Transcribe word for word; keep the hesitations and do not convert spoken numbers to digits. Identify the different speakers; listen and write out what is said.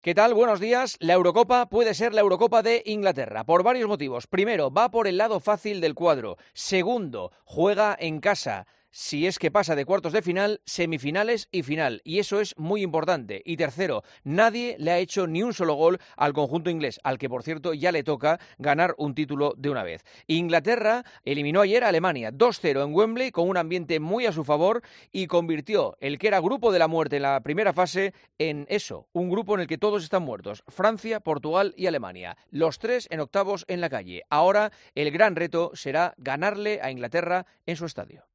Speaker 1: ¿Qué tal? Buenos días. La Eurocopa puede ser la Eurocopa de Inglaterra por varios motivos. Primero, va por el lado fácil del cuadro. Segundo, juega en casa. Si es que pasa de cuartos de final, semifinales y final. Y eso es muy importante. Y tercero, nadie le ha hecho ni un solo gol al conjunto inglés, al que, por cierto, ya le toca ganar un título de una vez. Inglaterra eliminó ayer a Alemania dos cero en Wembley con un ambiente muy a su favor y convirtió el que era grupo de la muerte en la primera fase en eso, un grupo en el que todos están muertos. Francia, Portugal y Alemania. Los tres en octavos en la calle. Ahora el gran reto será ganarle a Inglaterra en su estadio.